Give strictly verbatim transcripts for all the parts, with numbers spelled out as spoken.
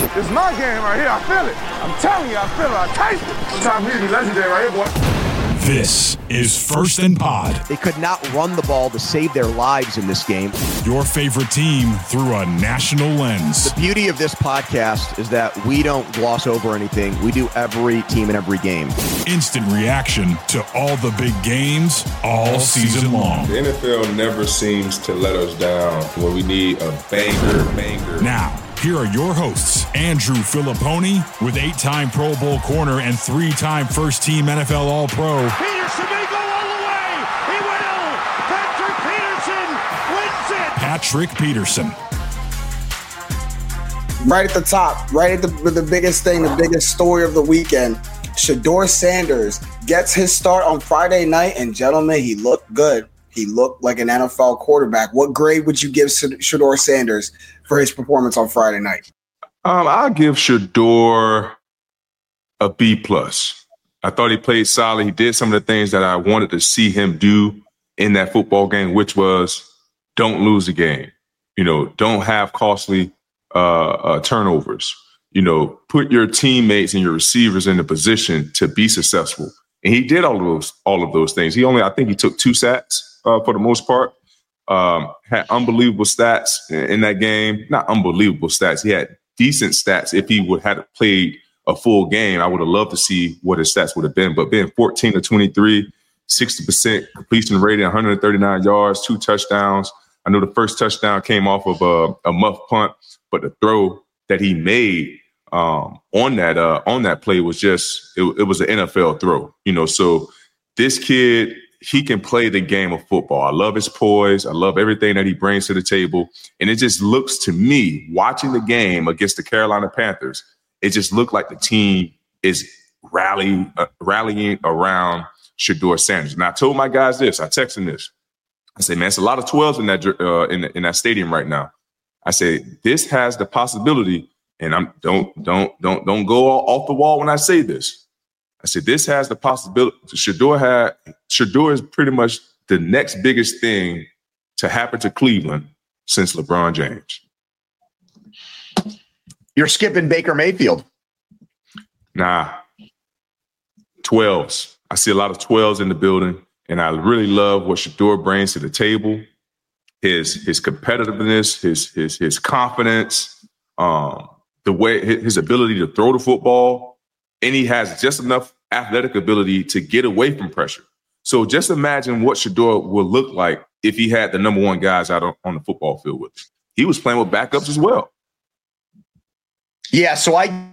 It's my game right here. I feel it. I'm telling you, I feel it. I taste it. It's time for me to be legendary right here, boy. This is First and Pod. They could not run the ball to save their lives in this game. Your favorite team through a national lens. The beauty of this podcast is that we don't gloss over anything. We do every team and every game. Instant reaction to all the big games all, all season long. The N F L never seems to let us down when we need a banger, banger. Now, here are your hosts, Andrew Filipponi with eight-time Pro Bowl corner and three-time first-team N F L All-Pro. Peterson may go all the way. He will. Patrick Peterson wins it. Patrick Peterson. Right at the top, right at the, the biggest thing, the biggest story of the weekend. Shedeur Sanders gets his start on Friday night, and gentlemen, he looked good. He looked like an N F L quarterback. What grade would you give Shedeur Sanders for his performance on Friday night? Um, I'll give Shedeur a B plus. I thought he played solid. He did some of the things that I wanted to see him do in that football game, which was don't lose the game. You know, don't have costly uh, uh, turnovers. You know, put your teammates and your receivers in a position to be successful. And he did all of those, all of those things. He only, I think he took two sacks. Uh, for the most part, um, had unbelievable stats in, in that game. Not unbelievable stats. He had decent stats. If he would have played a full game, I would have loved to see what his stats would have been. But being fourteen to twenty-three, sixty percent completion rating, one hundred thirty-nine yards, two touchdowns. I know the first touchdown came off of a, a muff punt, but the throw that he made um, on that uh, on that play was just it, it was an N F L throw. You know, so this kid, he can play the game of football. I love his poise. I love everything that he brings to the table. And it just looks to me, watching the game against the Carolina Panthers, it just looked like the team is rallying, uh, rallying around Shedeur Sanders. And I told my guys this. I texted them this. I said, man, it's a lot of twelves in that uh, in, in that stadium right now. I said, this has the possibility, and I'm don't don't don't don't go off the wall when I say this. I said, this has the possibility. Shedeur had Shedeur is pretty much the next biggest thing to happen to Cleveland since LeBron James. You're skipping Baker Mayfield. Nah, twelves. I see a lot of twelves in the building, and I really love what Shedeur brings to the table. His his competitiveness, his his his confidence, um, the way his ability to throw the football. And he has just enough athletic ability to get away from pressure. So just imagine what Shedeur would look like if he had the number one guys out on, on the football field with him. He was playing with backups as well. Yeah, so I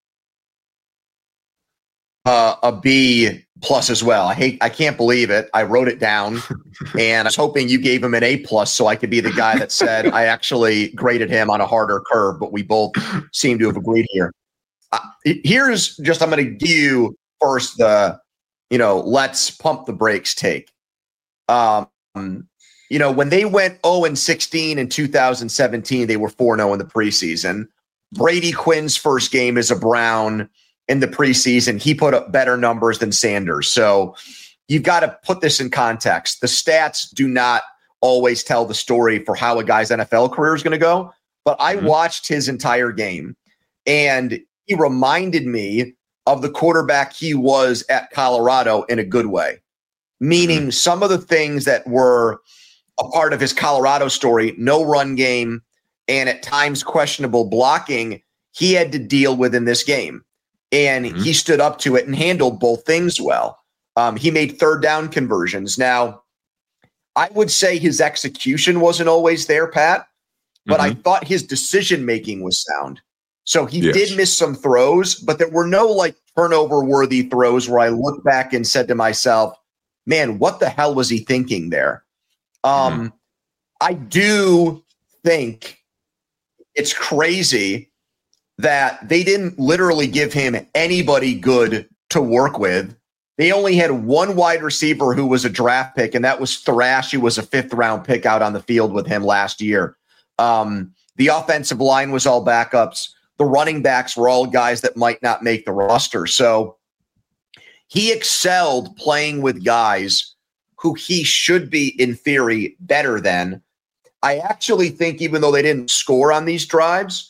uh, a B plus as well. I hate, I can't believe it. I wrote it down, and I was hoping you gave him an A plus so I could be the guy that said I actually graded him on a harder curve. But we both seem to have agreed here. Uh, here's just, I'm going to give you first the, you know, let's pump the brakes take. Um, you know, when they went oh and sixteen in two thousand seventeen, they were four and oh in the preseason. Brady Quinn's first game as a Brown in the preseason, he put up better numbers than Sanders. So you've got to put this in context. The stats do not always tell the story for how a guy's N F L career is going to go. But I mm-hmm. watched his entire game, and he reminded me of the quarterback he was at Colorado in a good way, meaning mm-hmm. some of the things that were a part of his Colorado story, no run game, and at times questionable blocking, he had to deal with in this game. And mm-hmm. he stood up to it and handled both things well. Um, he made third down conversions. Now, I would say his execution wasn't always there, Pat, but mm-hmm. I thought his decision-making was sound. So he yes. did miss some throws, but there were no like turnover-worthy throws where I looked back and said to myself, man, what the hell was he thinking there? Um, mm-hmm. I do think it's crazy that they didn't literally give him anybody good to work with. They only had one wide receiver who was a draft pick, and that was Thrash, who was a fifth-round pick out on the field with him last year. Um, the offensive line was all backups. The running backs were all guys that might not make the roster. So he excelled playing with guys who he should be, in theory, better than. I actually think even though they didn't score on these drives,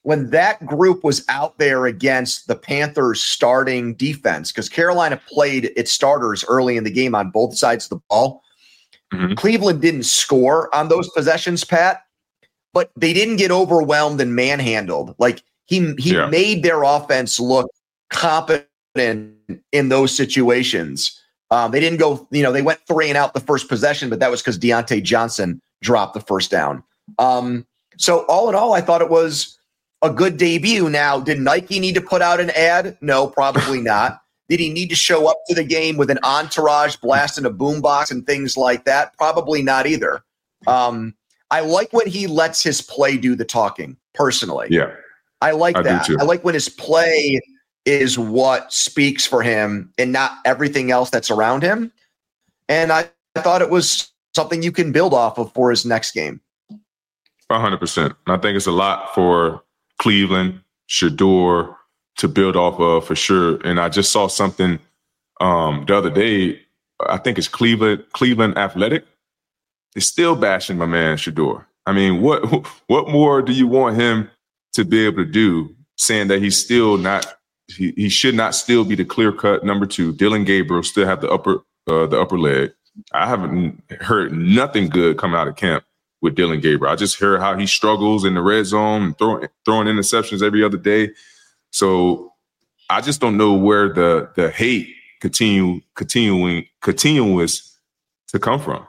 when that group was out there against the Panthers starting defense, because Carolina played its starters early in the game on both sides of the ball. Mm-hmm. Cleveland didn't score on those possessions, Pat, but they didn't get overwhelmed and manhandled. Like he, he yeah. made their offense look competent in those situations. Um, they didn't go, you know, they went three and out the first possession, but that was because Deontay Johnson dropped the first down. Um, so all in all, I thought it was a good debut. Now, did Nike need to put out an ad? No, probably not. Did he need to show up to the game with an entourage blasting a boombox and things like that? Probably not either. Um, I like when he lets his play do the talking, personally. Yeah. I like I that. I like when his play is what speaks for him and not everything else that's around him. And I, I thought it was something you can build off of for his next game. one hundred percent. And I think it's a lot for Cleveland, Shedeur to build off of for sure. And I just saw something um, the other day. I think it's Cleveland, Cleveland Athletic. They're still bashing my man Shedeur. I mean, what what more do you want him to be able to do? Saying that he's still not, he, he should not still be the clear cut number two. Dillon Gabriel still have the upper uh, the upper leg. I haven't heard nothing good coming out of camp with Dillon Gabriel. I just heard how he struggles in the red zone and throwing throwing interceptions every other day. So I just don't know where the the hate continue continuing continuous to come from.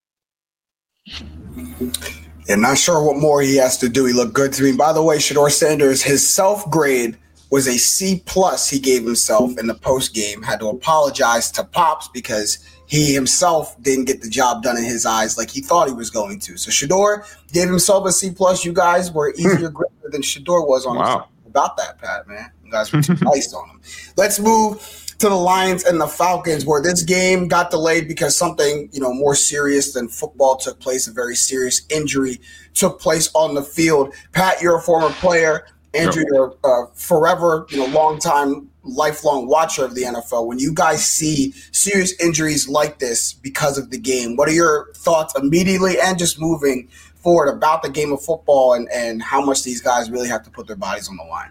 And not sure what more he has to do. He looked good to me. By the way, Shedeur Sanders, his self grade was a C plus. He gave himself in the post game. Had to apologize to Pops because he himself didn't get the job done in his eyes like he thought he was going to. So Shedeur gave himself a C plus. You guys were easier grader than Shedeur was on wow. him. About that, Pat, man. You guys were too nice on him. Let's move to the Lions and the Falcons, where this game got delayed because something, you know, more serious than football took place. A very serious injury took place on the field. Pat, you're a former player. Andrew, yep. you're a forever, you know, long-time, lifelong watcher of the N F L. When you guys see serious injuries like this because of the game, what are your thoughts immediately and just moving forward about the game of football and, and how much these guys really have to put their bodies on the line?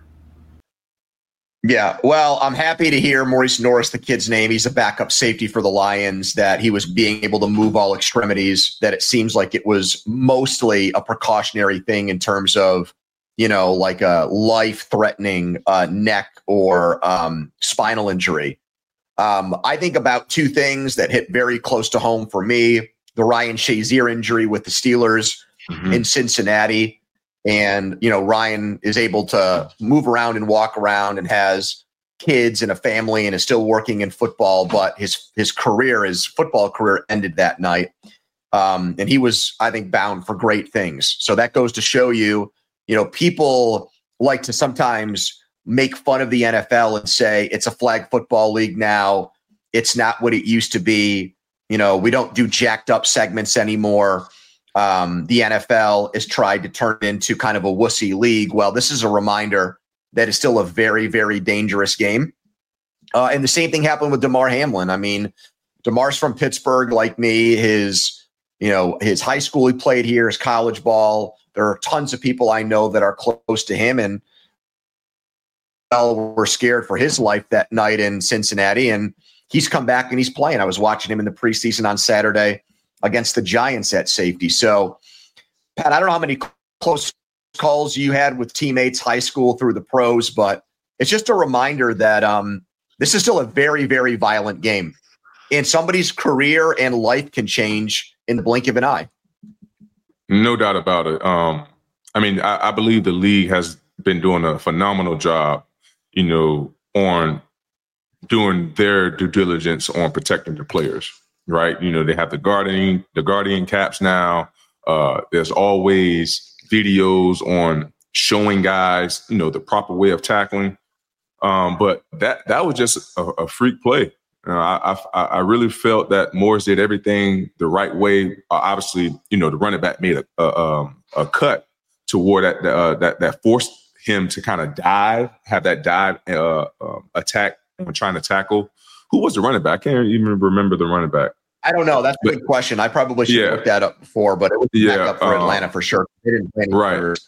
Yeah, well, I'm happy to hear Maurice Norris, the kid's name. He's a backup safety for the Lions, that he was being able to move all extremities, that it seems like it was mostly a precautionary thing in terms of, you know, like a life-threatening uh, neck or um, spinal injury. Um, I think about two things that hit very close to home for me. The Ryan Shazier injury with the Steelers mm-hmm. in Cincinnati. And, you know, Ryan is able to move around and walk around and has kids and a family and is still working in football. But his his career, his football career ended that night. Um, and he was, I think, bound for great things. So that goes to show you, you know, people like to sometimes make fun of the N F L and say it's a flag football league now. It's not what it used to be. You know, we don't do jacked up segments anymore. Um, the N F L has tried to turn it into kind of a wussy league. Well, this is a reminder that it's still a very, very dangerous game. Uh, and the same thing happened with Damar Hamlin. I mean, Damar's from Pittsburgh, like me. His, you know, his high school he played here, his college ball. There are tons of people I know that are close to him, and well, we're scared for his life that night in Cincinnati. And he's come back and he's playing. I was watching him in the preseason on Saturday against the Giants at safety. So, Pat, I don't know how many close calls you had with teammates, high school through the pros, but it's just a reminder that um, this is still a very, very violent game. And somebody's career and life can change in the blink of an eye. No doubt about it. Um, I mean, I, I believe the league has been doing a phenomenal job, you know, on doing their due diligence on protecting the players. Right. You know, they have the guardian, the guardian caps now. Uh, there's always videos on showing guys, you know, the proper way of tackling. Um, but that that was just a, a freak play. You know, I, I I really felt that Morris did everything the right way. Uh, obviously, you know, the running back made a a, um, a cut toward that uh, that that forced him to kind of dive, have that dive uh, uh, attack when trying to tackle. Who was the running back? I can't even remember the running back. I don't know. That's a good question. I probably should have yeah. looked that up before, but it was yeah, back up for uh, Atlanta for sure. They didn't play any right. players.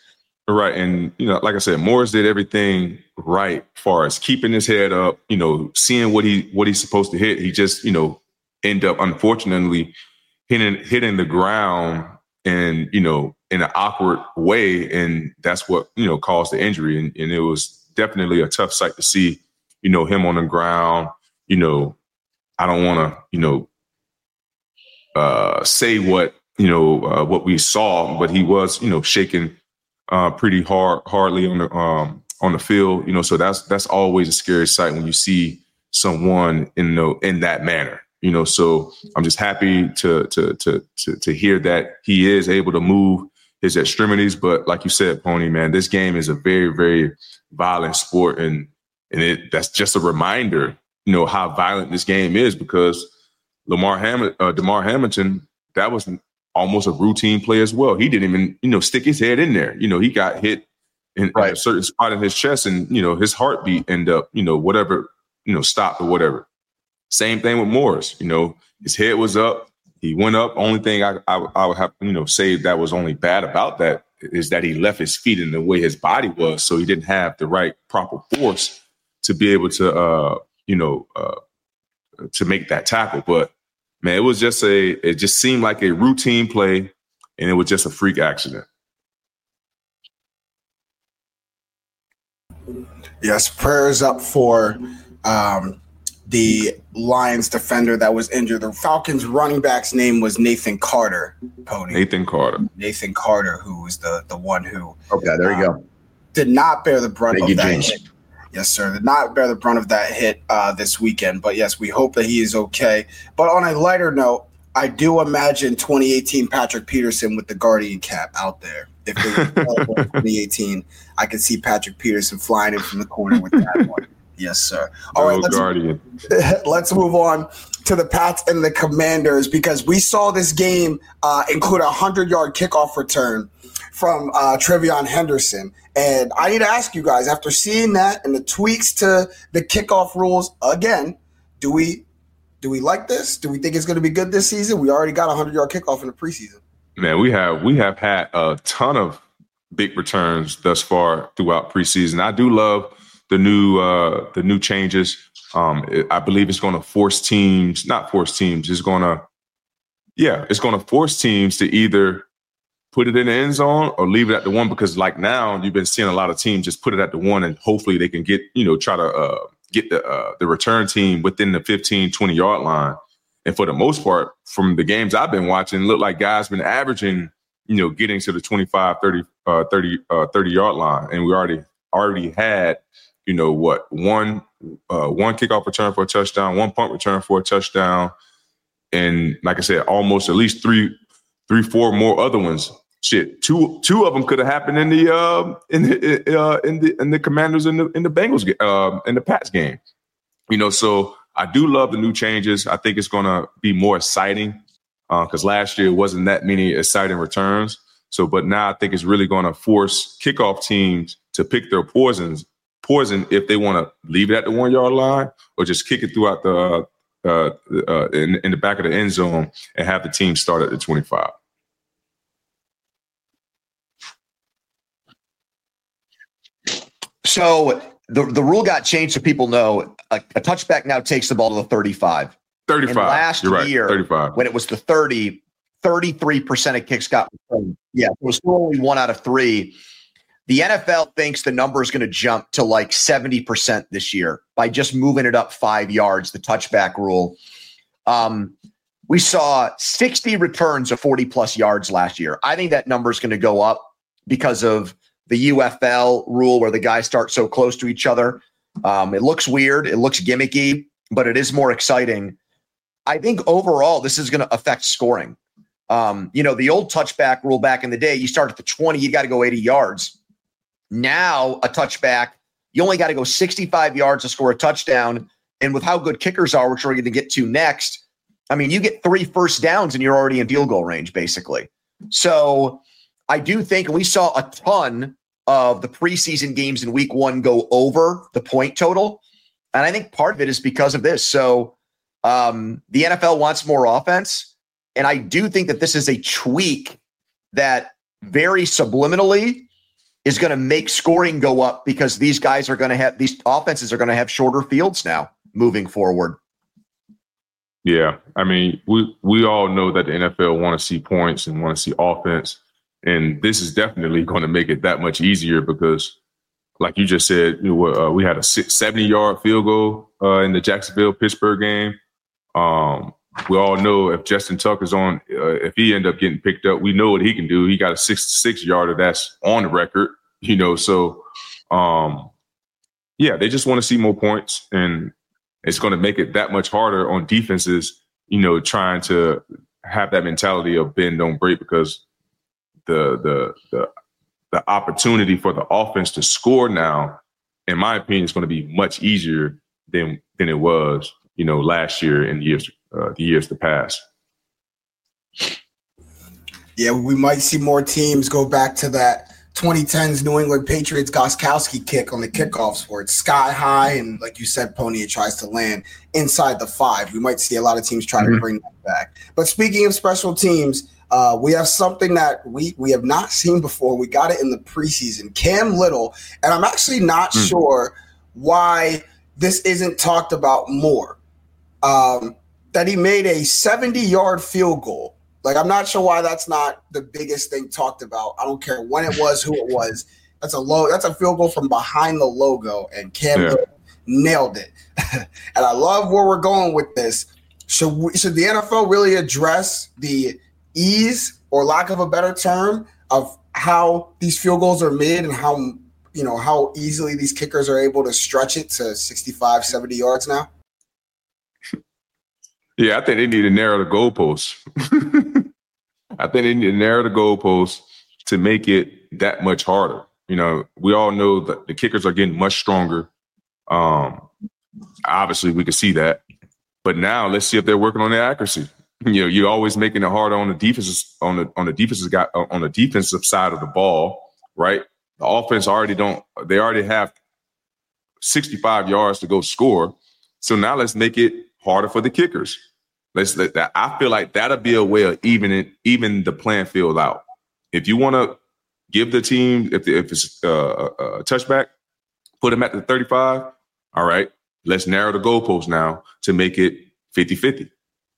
Right. And, you know, like I said, Morris did everything right as far as keeping his head up, you know, seeing what he what he's supposed to hit. He just, you know, end up, unfortunately, hitting hitting the ground and, you know, in an awkward way. And that's what, you know, caused the injury. And, and it was definitely a tough sight to see, you know, him on the ground. You know, I don't want to, you know, uh, say what, you know, uh, what we saw, but he was, you know, shaking uh, pretty hard, hardly on the um, on the field. You know, so that's that's always a scary sight when you see someone in the, in that manner. You know, so I'm just happy to to to to to hear that he is able to move his extremities. But like you said, Pony, man, this game is a very, very violent sport, and and it that's just a reminder, you know, how violent this game is, because Lamar Ham- uh, DeMar Hamilton, that was almost a routine play as well. He didn't even, you know, stick his head in there. You know, he got hit in, right. in a certain spot in his chest, and, you know, his heartbeat ended up, you know, whatever, you know, stopped or whatever. Same thing with Morris. You know, his head was up. He went up. Only thing I, I, I would have, you know, say that was only bad about that is that he left his feet in the way his body was. So he didn't have the right proper force to be able to, uh, you know, uh, to make that tackle. But, man, it was just a, it just seemed like a routine play, and it was just a freak accident. Yes, prayers up for um, the Lions defender that was injured. The Falcons running back's name was Nathan Carter, Pony. Nathan Carter. Nathan Carter, who was the, the one who okay, there you uh, go. did not bear the brunt Thank of you, that James. hit. Yes, sir. Did not bear the brunt of that hit uh, this weekend. But, yes, we hope that he is okay. But on a lighter note, I do imagine twenty eighteen Patrick Peterson with the Guardian cap out there. If it was twenty eighteen, I could see Patrick Peterson flying in from the corner with that one. Yes, sir. All oh, right, let's, Guardian. let's move on to the Pats and the Commanders, because we saw this game uh, include a hundred-yard kickoff return from uh, Trevion Henderson. And I need to ask you guys, after seeing that and the tweaks to the kickoff rules again, do we do we like this? Do we think it's going to be good this season? We already got a hundred-yard kickoff in the preseason. Man, we have we have had a ton of big returns thus far throughout preseason. I do love the new uh, the new changes. Um, it, I believe it's going to force teams, not force teams, it's going to, yeah, it's going to force teams to either put it in the end zone or leave it at the one, because like now you've been seeing a lot of teams just put it at the one, and hopefully they can get, you know, try to uh, get the uh, the return team within the fifteen, twenty yard line. And for the most part, from the games I've been watching, look like guys been averaging, you know, getting to the twenty-five, thirty, uh, thirty, uh, thirty yard line. And we already already had, you know, what, one uh, one kickoff return for a touchdown, one punt return for a touchdown. And like I said, almost at least three, three, four more other ones. Shit, two two of them could have happened in the uh, in the uh, in the in the Commanders in the in the Bengals uh, in the Pats game. You know, so I do love the new changes. I think it's going to be more exciting because uh, last year wasn't that many exciting returns. So, but now I think it's really going to force kickoff teams to pick their poisons, poison if they want to leave it at the one yard line or just kick it throughout the uh, uh, in, in the back of the end zone and have the team start at the twenty-five. So the the rule got changed so people know a, a touchback now takes the ball to the thirty-five. thirty-five. And last You're right. year, thirty-five. when it was the thirty, thirty-three percent of kicks got returned. Yeah, it was still only one out of three. The N F L thinks the number is going to jump to like seventy percent this year by just moving it up five yards, the touchback rule. Um, we saw sixty returns of forty plus yards last year. I think that number is going to go up because of the U F L rule where the guys start so close to each other. Um, it looks weird. It looks gimmicky, but it is more exciting. I think overall, this is going to affect scoring. Um, you know, the old touchback rule back in the day, you start at the twenty, you got to go eighty yards. Now a touchback, you only got to go sixty-five yards to score a touchdown. And with how good kickers are, which we're going to get to next, I mean, you get three first downs and you're already in field goal range, basically. So I do think, and we saw a ton of the preseason games in week one go over the point total. And I think part of it is because of this. So um, the N F L wants more offense. And I do think that this is a tweak that very subliminally is going to make scoring go up because these guys are going to have these offenses are going to have shorter fields now moving forward. Yeah, I mean, we we all know that the N F L want to see points and want to see offense, and this is definitely going to make it that much easier because, like you just said, you know, uh, we had a seventy-yard field goal uh, in the Jacksonville-Pittsburgh game. Um, we all know if Justin Tucker's on, uh, if he end up getting picked up, we know what he can do. He got a sixty-six-yarder that's on the record, you know. So, um, yeah, they just want to see more points, and it's going to make it that much harder on defenses, you know, trying to have that mentality of bend, don't break, because the the the the opportunity for the offense to score now, in my opinion, is going to be much easier than than it was, you know, last year and years uh, the years to pass. Yeah, we might see more teams go back to that twenty tens New England Patriots Gostkowski kick on the kickoffs where it's sky high and, like you said, Pony, it tries to land inside the five. We might see a lot of teams try mm-hmm. to bring that back. But speaking of special teams, uh, we have something that we, we have not seen before. We got it in the preseason. Cam Little, and I'm actually not mm. sure why this isn't talked about more, um, that he made a seventy-yard field goal. Like, I'm not sure why that's not the biggest thing talked about. I don't care when it was, who it was. That's a low. That's a field goal from behind the logo, and Cam yeah. nailed it. And I love where we're going with this. Should we, should the N F L really address the ease, or lack of a better term, of how these field goals are made and how, you know, how easily these kickers are able to stretch it to sixty-five, seventy yards now? Yeah, I think they need to narrow the goalposts. I think they need to narrow the goalposts to make it that much harder. You know, we all know that the kickers are getting much stronger. Um, obviously, we can see that. But now let's see if they're working on their accuracy. You know, you're always making it harder on the defenses on the on the defensive guy on the defensive side of the ball, right? The offense already don't. They already have sixty-five yards to go score. So now let's make it harder for the kickers. Let's let that. I feel like that'll be a way of evening even the playing field out. If you want to give the team, if if it's uh, a touchback, put them at the thirty-five. All right, let's narrow the goalpost now to make it fifty-fifty.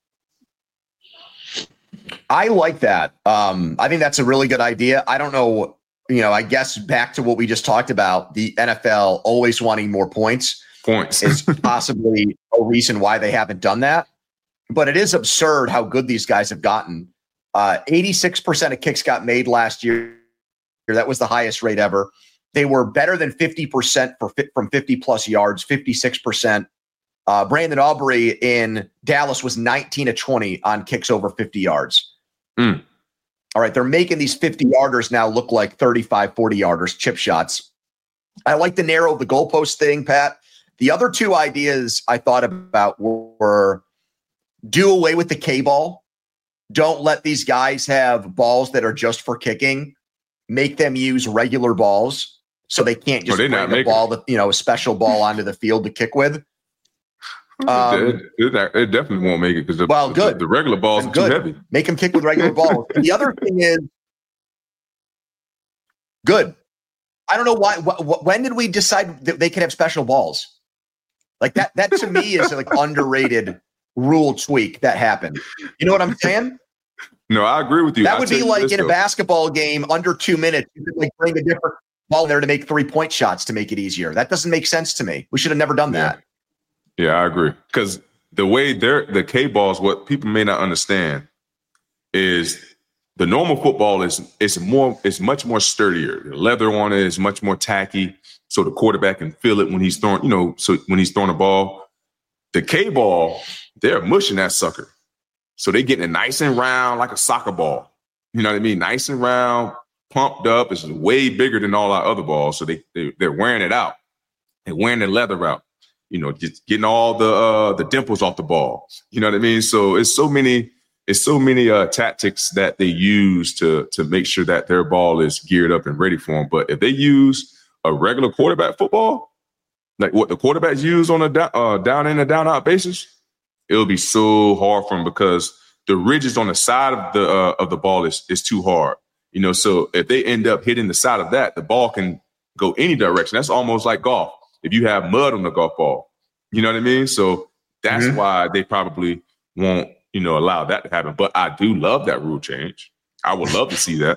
I like that. Um, I think that's a really good idea. I don't know. You know, I guess back to what we just talked about, the N F L always wanting more points. Points is possibly a reason why they haven't done that. But it is absurd how good these guys have gotten. Uh, eighty-six percent of kicks got made last year. That was the highest rate ever. They were better than fifty percent for from fifty plus yards, fifty-six percent. Uh, Brandon Aubrey in Dallas was nineteen to twenty on kicks over fifty yards. Mm. All right, they're making these fifty-yarders now look like thirty-five, forty-yarders, chip shots. I like the narrow the goalpost thing, Pat. The other two ideas I thought about were do away with the K-ball. Don't let these guys have balls that are just for kicking. Make them use regular balls so they can't just oh, bring a ball, that, you know, a special ball onto the field to kick with. Um, it, it, it definitely won't make it because the, well, good. the, the regular balls are too heavy. Make them kick with regular balls. The other thing is good. I don't know why. Wh- when did we decide that they could have special balls? Like that, that to me is like underrated rule tweak that happened. You know what I'm saying? No, I agree with you. That I'll would be like in though. a basketball game under two minutes, you could like bring a different ball there to make three point shots to make it easier. That doesn't make sense to me. We should have never done yeah. that. Yeah, I agree. Because the way they're the K balls, what people may not understand is the normal football is it's more it's much more sturdier. The leather on it is much more tacky, so the quarterback can feel it when he's throwing. You know, so when he's throwing a ball, the K ball, they're mushing that sucker, so they're getting it nice and round like a soccer ball. You know what I mean? Nice and round, pumped up. It's way bigger than all our other balls, so they, they they're wearing it out. They're wearing the leather out. You know, just getting all the uh, the dimples off the ball. You know what I mean? So it's so many. It's so many uh, tactics that they use to to make sure that their ball is geared up and ready for them. But if they use a regular quarterback football, like what the quarterbacks use on a down, uh, down in and down out basis, it'll be so hard for them because the ridges on the side of the uh, of the ball is is too hard. You know, so if they end up hitting the side of that, the ball can go any direction. That's almost like golf. If you have mud on the golf ball, you know what I mean? So that's mm-hmm. why they probably won't, you know, allow that to happen. But I do love that rule change. I would love to see that.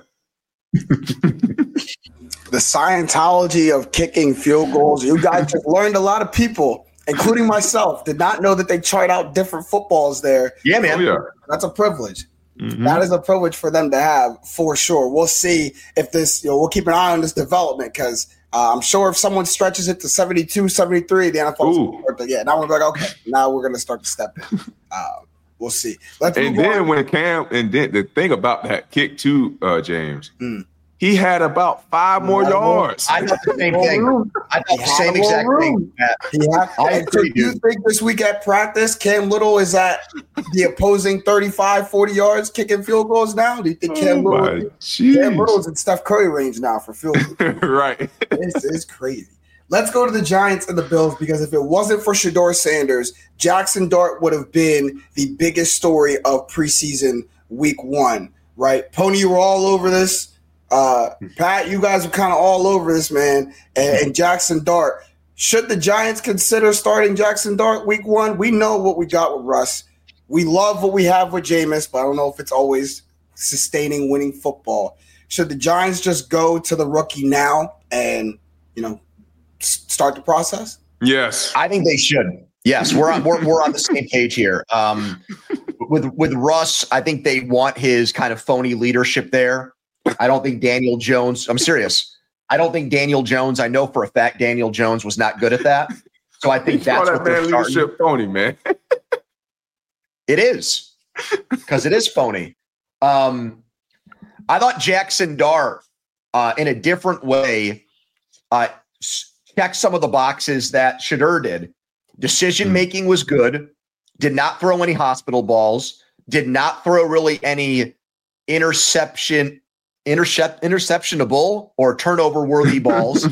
The Scientology of kicking field goals. You guys just learned a lot of people, including myself, did not know that they tried out different footballs there. Yeah, man. Oh, yeah. That's a privilege. Mm-hmm. That is a privilege for them to have, for sure. We'll see if this, you know, we'll keep an eye on this development because uh, I'm sure if someone stretches it to seventy-two, seventy-three, the N F L, yeah, now we're like, okay, now we're going to start to step in. Uh, we'll see. Let's and then on. when Cam, and then the thing about that kick too, uh, James, mm. he had about five more yards. I thought the same thing. I thought the same exact thing. Yeah. I agree. Do you think this week at practice, Cam Little is at the opposing thirty-five, forty yards kicking field goals now? Do you think Cam oh Little, Cam Little is in Steph Curry range now for field goals? Right. This is crazy. Let's go to the Giants and the Bills because if it wasn't for Shedeur Sanders, Jackson Dart would have been the biggest story of preseason week one, right? Pony, you were all over this. Uh, Pat, you guys were kind of all over this, man. And, and Jackson Dart. Should the Giants consider starting Jackson Dart week one? We know what we got with Russ. We love what we have with Jameis, but I don't know if it's always sustaining winning football. Should the Giants just go to the rookie now and, you know, start the process? Yes. I think they should. Yes, we're on we're, we're on the same page here. Um, with with Russ, I think they want his kind of phony leadership there. I don't think Daniel Jones, I'm serious. I don't think Daniel Jones, I know for a fact Daniel Jones was not good at that. So I think that's that what they're man leadership phony, man. It is. Because it is phony. Um, I thought Jackson Dart, uh, in a different way, uh, checked some of the boxes that Shedeur did. Decision-making was good. Did not throw any hospital balls. Did not throw really any interception Intercept, interceptionable or turnover-worthy balls.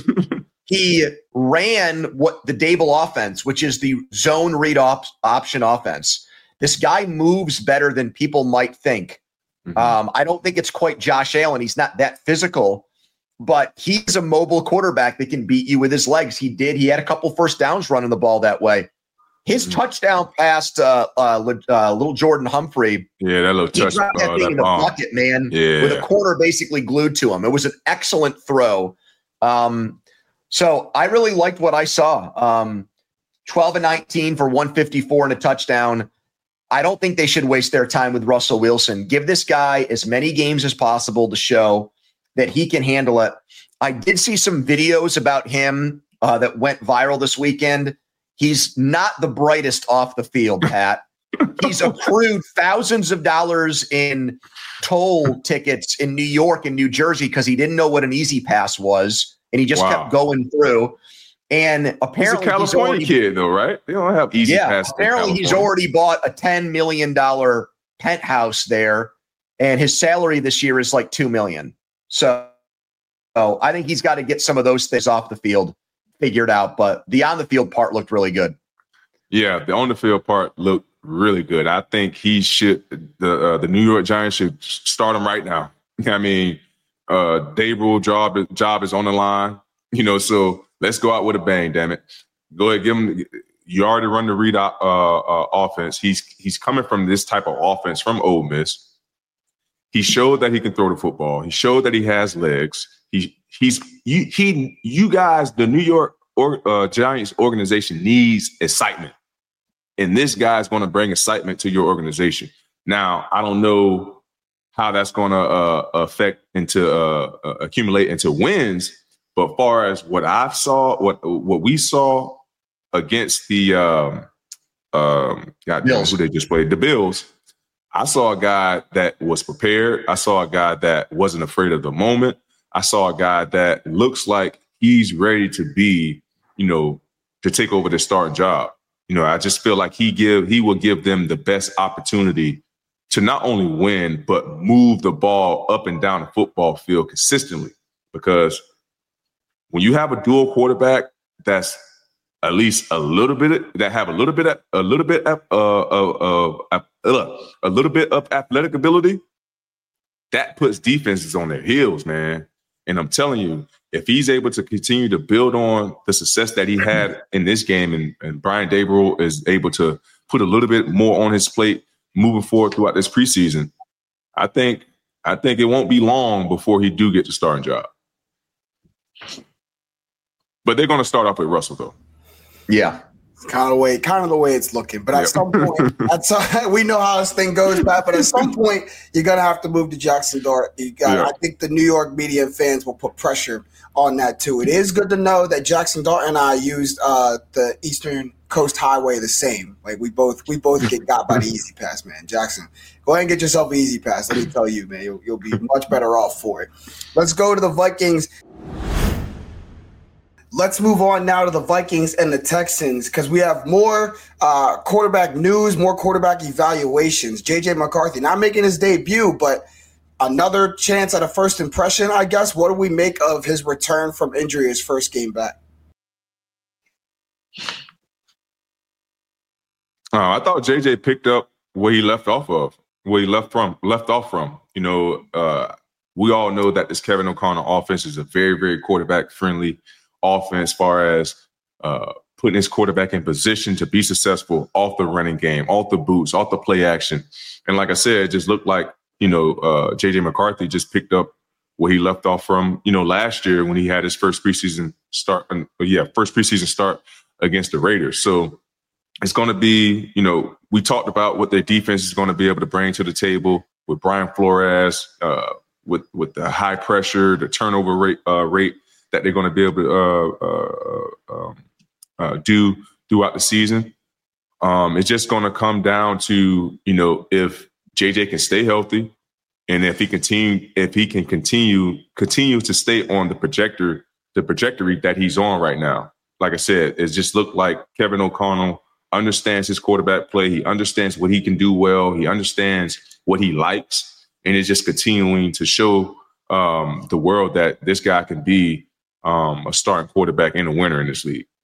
He ran what the Dable offense, which is the zone read op- option offense. This guy moves better than people might think. Mm-hmm. Um, I don't think it's quite Josh Allen. He's not that physical, but he's a mobile quarterback that can beat you with his legs. He did. He had a couple first downs running the ball that way. His mm-hmm. touchdown pass uh, uh, uh, little Jordan Humphrey. Yeah, that little touch. He dropped that uh, thing that in the bomb. bucket, man, yeah. with a corner basically glued to him. It was an excellent throw. Um, so I really liked what I saw. Um, twelve and nineteen for one fifty-four and a touchdown. I don't think they should waste their time with Russell Wilson. Give this guy as many games as possible to show that he can handle it. I did see some videos about him uh, that went viral this weekend. He's not the brightest off the field, Pat. He's accrued thousands of dollars in toll tickets in New York and New Jersey because he didn't know what an easy pass was, and he just wow. kept going through. And apparently, he's a California he's already, kid, though, right? They don't have easy yeah, pass. Apparently, he's already bought a ten million dollars penthouse there, and his salary this year is like two million dollars. So, so I think he's got to get some of those things off the field figured out, but the on the field part looked really good. Yeah, the on the field part looked really good. I think he should. The uh, the New York Giants should start him right now. I mean, uh, Dable job job is on the line. You know, so let's go out with a bang. Damn it, go ahead, give him. You already run the read uh, uh, offense. He's he's coming from this type of offense from Ole Miss. He showed that he can throw the football. He showed that he has legs. He he's you he you guys, the New York or, uh, Giants organization needs excitement, and this guy's going to bring excitement to your organization. Now, I don't know how that's going to uh, affect into uh, uh, accumulate into wins, but far as what I saw, what what we saw against the um, um, God damn, who they just played, the Bills. I saw a guy that was prepared. I saw a guy that wasn't afraid of the moment. I saw a guy that looks like he's ready to be, you know, to take over the starting job. You know, I just feel like he give he will give them the best opportunity to not only win, but move the ball up and down the football field consistently. Because when you have a dual quarterback that's at least a little bit that have a little bit of, a little bit of, uh, of, of uh, a little bit of athletic ability, that puts defenses on their heels, man. And I'm telling you, if he's able to continue to build on the success that he had in this game, and, and Brian Daboll is able to put a little bit more on his plate moving forward throughout this preseason, I think I think it won't be long before he do get the starting job. But they're going to start off with Russell, though. Yeah. Kind of the way, kind of the way it's looking. But at yep. some point, at some, we know how this thing goes, Pat. But at some point, you're gonna have to move to Jackson Dart. You got. Yeah. I think the New York media and fans will put pressure on that too. It is good to know that Jackson Dart and I used uh, the Eastern Coast Highway the same. Like we both, we both get got by the Easy Pass, man. Jackson, go ahead and get yourself an Easy Pass. Let me tell you, man, you'll, you'll be much better off for it. Let's go to the Vikings. Let's move on now to the Vikings and the Texans because we have more uh, quarterback news, more quarterback evaluations. J J McCarthy not making his debut, but another chance at a first impression, I guess. What do we make of his return from injury, his first game back? Uh, I thought J J picked up where he left off of, where he left from, left off from. You know, uh, we all know that this Kevin O'Connell offense is a very, very quarterback-friendly offense as far as uh, putting his quarterback in position to be successful off the running game, off the boots, off the play action. And like I said, it just looked like, you know, uh, J J McCarthy just picked up where he left off from, you know, last year when he had his first preseason start. Uh, yeah, first preseason start against the Raiders. So it's going to be, you know, we talked about what their defense is going to be able to bring to the table with Brian Flores, uh, with, with the high pressure, the turnover rate, uh, rate, that they're going to be able to uh, uh, um, uh, do throughout the season. Um, it's just going to come down to, you know, if J J can stay healthy and if he continue, if he can continue, continue to stay on the projector, the trajectory that he's on right now. Like I said, it just looked like Kevin O'Connell understands his quarterback play. He understands what he can do well. He understands what he likes. And it's just continuing to show um, the world that this guy can be Um, a starting quarterback and a winner in this league.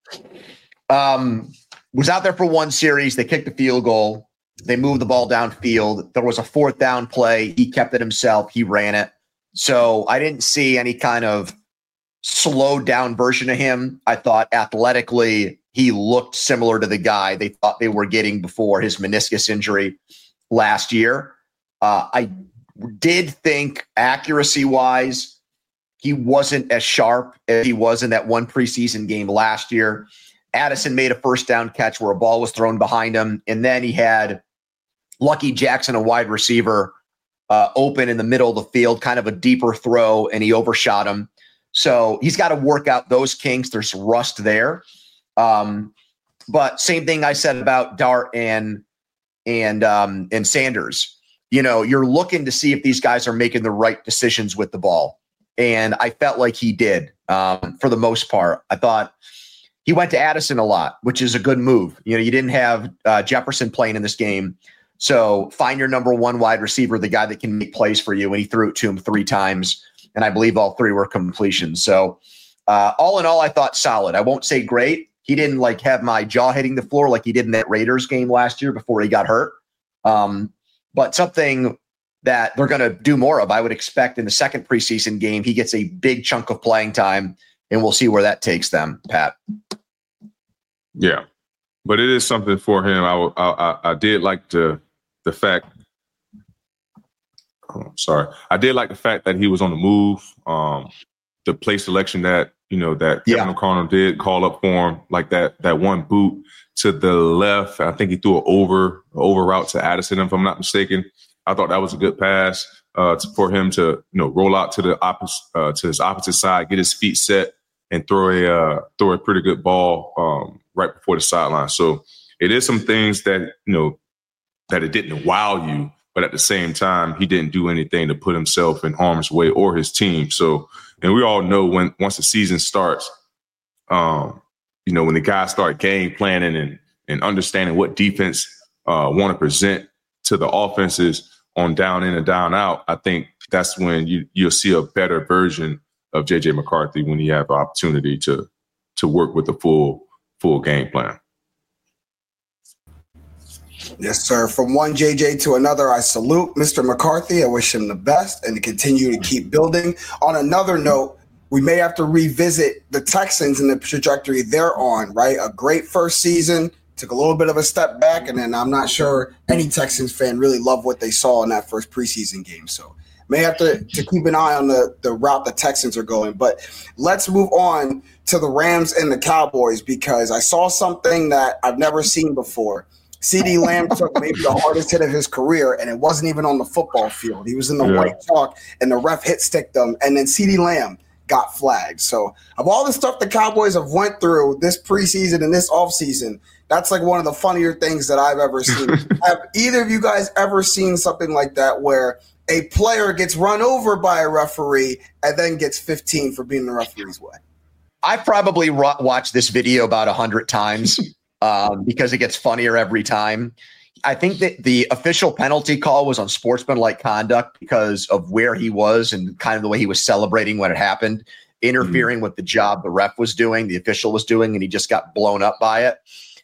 Um, was out there for one series. They kicked the field goal. They moved the ball downfield. There was a fourth down play. He kept it himself. He ran it. So I didn't see any kind of slowed down version of him. I thought athletically he looked similar to the guy they thought they were getting before his meniscus injury last year. Uh, I did think accuracy-wise, he wasn't as sharp as he was in that one preseason game last year. Addison made a first down catch where a ball was thrown behind him. And then he had Lucky Jackson, a wide receiver, uh, open in the middle of the field, kind of a deeper throw, and he overshot him. So he's got to work out those kinks. There's rust there. Um, but same thing I said about Dart and, and, um, and Sanders. You know, you're looking to see if these guys are making the right decisions with the ball. And I felt like he did um, for the most part. I thought he went to Addison a lot, which is a good move. You know, you didn't have uh, Jefferson playing in this game. So find your number one wide receiver, the guy that can make plays for you. And he threw it to him three times. And I believe all three were completions. So uh, all in all, I thought solid. I won't say great. He didn't like have my jaw hitting the floor like he did in that Raiders game last year before he got hurt. Um, but something that they're going to do more of. I would expect in the second preseason game, he gets a big chunk of playing time, and we'll see where that takes them, Pat. Yeah, but it is something for him. I I, I did like the the fact. Oh, sorry, I did like the fact that he was on the move. Um, the play selection that you know that yeah. Kevin O'Connell did call up for him, like that that one boot to the left. I think he threw an over over route to Addison, if I'm not mistaken. I thought that was a good pass uh, to, for him to, you know, roll out to the opposite uh, to his opposite side, get his feet set, and throw a uh, throw a pretty good ball um, right before the sideline. So it is some things that you know that it didn't wow you, but at the same time, he didn't do anything to put himself in harm's way or his team. So, and we all know when once the season starts, um, you know, when the guys start game planning and and understanding what defense uh, want to present to the offenses on down in and down out, I think that's when you, you'll see a better version of J J McCarthy when you have the opportunity to to work with the full full game plan. Yes, sir. From one J J to another, I salute Mister McCarthy. I wish him the best and to continue to keep building. On another note, we may have to revisit the Texans and the trajectory they're on, right? A great first season, took a little bit of a step back, and then I'm not sure any Texans fan really loved what they saw in that first preseason game. So may have to, to keep an eye on the, the route the Texans are going. But let's move on to the Rams and the Cowboys, because I saw something that I've never seen before. CeeDee Lamb took maybe the hardest hit of his career, and it wasn't even on the football field. He was in the yeah. white chalk, and the ref hit sticked him, and then CeeDee Lamb got flagged. So of all the stuff the Cowboys have went through this preseason and this offseason, that's like one of the funnier things that I've ever seen. Have either of you guys ever seen something like that where a player gets run over by a referee and then gets fifteen for being the referee's way? I've probably ro- watched this video about a hundred times. Um, because it gets funnier every time. I think that the official penalty call was on sportsmanlike conduct because of where he was and kind of the way he was celebrating when it happened, interfering mm-hmm. with the job the ref was doing, the official was doing, and he just got blown up by it.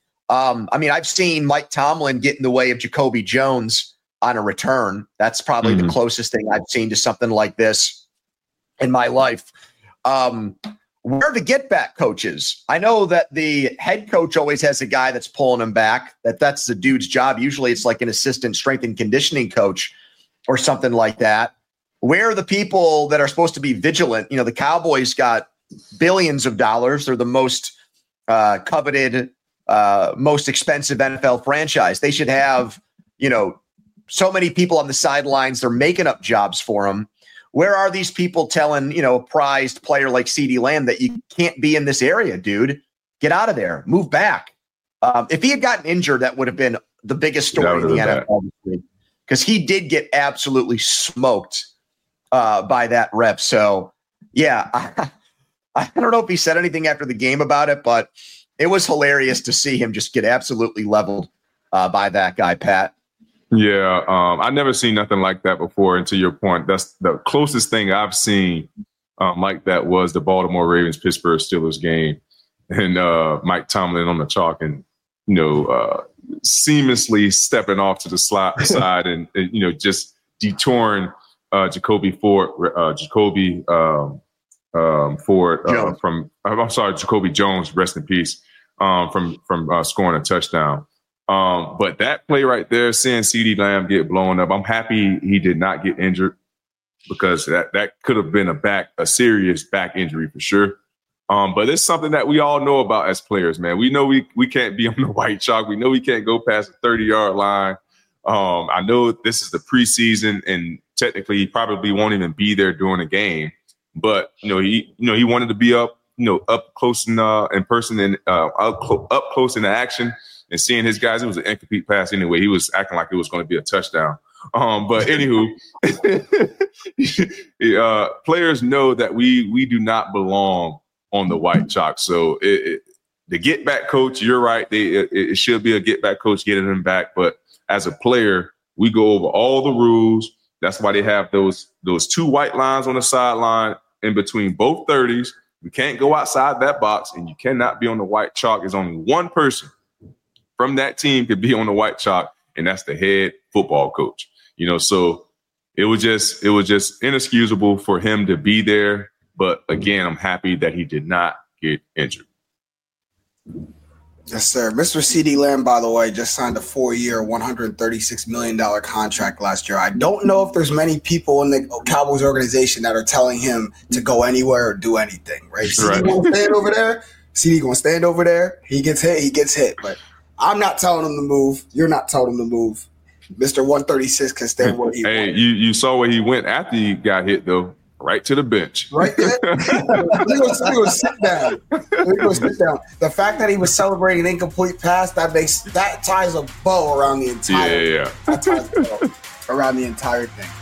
Um, I mean, I've seen Mike Tomlin get in the way of Jacoby Jones on a return. That's probably mm-hmm. the closest thing I've seen to something like this in my life. Um, Where are the get-back coaches? I know that the head coach always has a guy that's pulling him back, that that's the dude's job. Usually it's like an assistant strength and conditioning coach or something like that. Where are the people that are supposed to be vigilant? You know, the Cowboys got billions of dollars. They're the most uh, coveted, uh, most expensive N F L franchise. They should have, you know, so many people on the sidelines. They're making up jobs for them. Where are these people telling, you know, a prized player like CeeDee Lamb that you can't be in this area, dude? Get out of there. Move back. Um, if he had gotten injured, that would have been the biggest story in the N F L because he did get absolutely smoked uh, by that ref. So, yeah, I, I don't know if he said anything after the game about it, but it was hilarious to see him just get absolutely leveled uh, by that guy, Pat. Yeah, um, I never seen nothing like that before. And to your point, that's the closest thing I've seen um, like that was the Baltimore Ravens Pittsburgh Steelers game, and uh, Mike Tomlin on the chalk, and you know, uh, seamlessly stepping off to the slide, side, and, and you know, just detouring uh, Jacoby Ford, uh, Jacoby um, um, Ford uh, from. I'm sorry, Jacoby Jones, rest in peace, um, from from uh, scoring a touchdown. Um, but that play right there, seeing CeeDee Lamb get blown up, I'm happy he did not get injured because that, that could have been a back, a serious back injury for sure. Um, but it's something that we all know about as players, man. We know we we can't be on the white chalk. We know we can't go past the thirty-yard line. Um, I know this is the preseason, and technically he probably won't even be there during the game. But you know, he you know he wanted to be up, you know, up close in uh, in person and uh, up, clo- up close in the action. And seeing his guys, it was an incomplete pass anyway. He was acting like it was going to be a touchdown. Um, but anywho, uh, players know that we we do not belong on the white chalk. So it, it, the get back coach, you're right. They, it, it should be a get back coach getting them back. But as a player, we go over all the rules. That's why they have those those two white lines on the sideline in between both thirties. We can't go outside that box, and you cannot be on the white chalk. There's only one person from that team could be on the white chalk, and that's the head football coach. You know, so it was just it was just inexcusable for him to be there. But again, I'm happy that he did not get injured. Yes, sir. Mister CeeDee Lamb, by the way, just signed a four-year, one hundred thirty-six million dollars contract last year. I don't know if there's many people in the Cowboys organization that are telling him to go anywhere or do anything, right? CeeDee right. going to stand over there. CeeDee going to stand over there. He gets hit. He gets hit. But I'm not telling him to move. You're not telling him to move. Mister one thirty-six can stand where he Hey, went. you, you saw where he went after he got hit, though. Right to the bench. Right there. He was, he was sit down. He was sit down. The fact that he was celebrating an incomplete pass, that makes that ties a bow around the entire yeah, yeah. that ties a bow around the entire thing.